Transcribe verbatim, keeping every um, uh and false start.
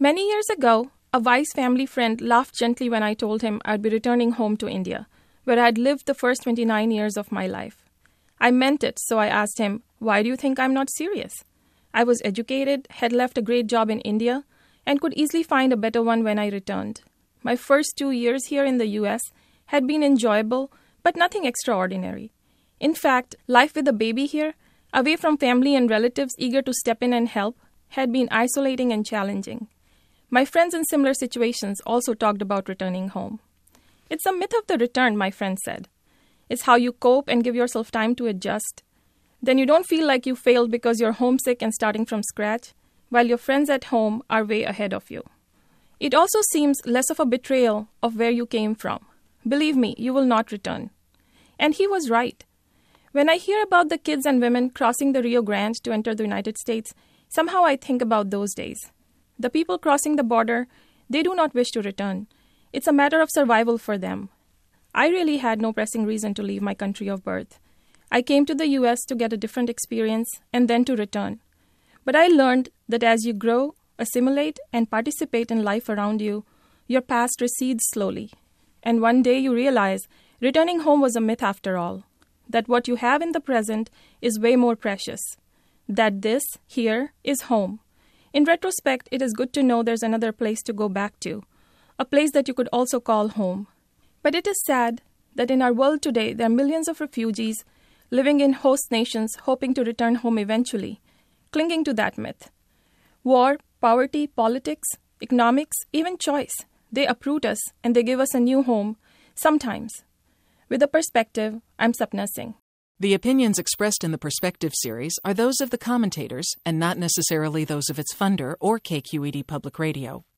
Many years ago, a wise family friend laughed gently when I told him I'd be returning home to India, where I'd lived the first twenty-nine years of my life. I meant it, so I asked him, "Why do you think I'm not serious?" I was educated, had left a great job in India, and could easily find a better one when I returned. My first two years here in the U S had been enjoyable, but nothing extraordinary. In fact, life with a baby here, away from family and relatives eager to step in and help, had been isolating and challenging. My friends in similar situations also talked about returning home. "It's a myth of the return," my friend said. "It's how you cope and give yourself time to adjust. Then you don't feel like you failed because you're homesick and starting from scratch, while your friends at home are way ahead of you. It also seems less of a betrayal of where you came from. Believe me, you will not return." And he was right. When I hear about the kids and women crossing the Rio Grande to enter the United States, somehow I think about those days. The people crossing the border, they do not wish to return. It's a matter of survival for them. I really had no pressing reason to leave my country of birth. I came to the U S to get a different experience and then to return. But I learned that as you grow, assimilate, and participate in life around you, your past recedes slowly. And one day you realize returning home was a myth after all. That what you have in the present is way more precious. That this, here, is home. In retrospect, it is good to know there's another place to go back to, a place that you could also call home. But it is sad that in our world today, there are millions of refugees living in host nations hoping to return home eventually, clinging to that myth. War, poverty, politics, economics, even choice, they uproot us and they give us a new home, sometimes. With a perspective, I'm Sapna Singh. The opinions expressed in the Perspective series are those of the commentators and not necessarily those of its funder or K Q E D Public Radio.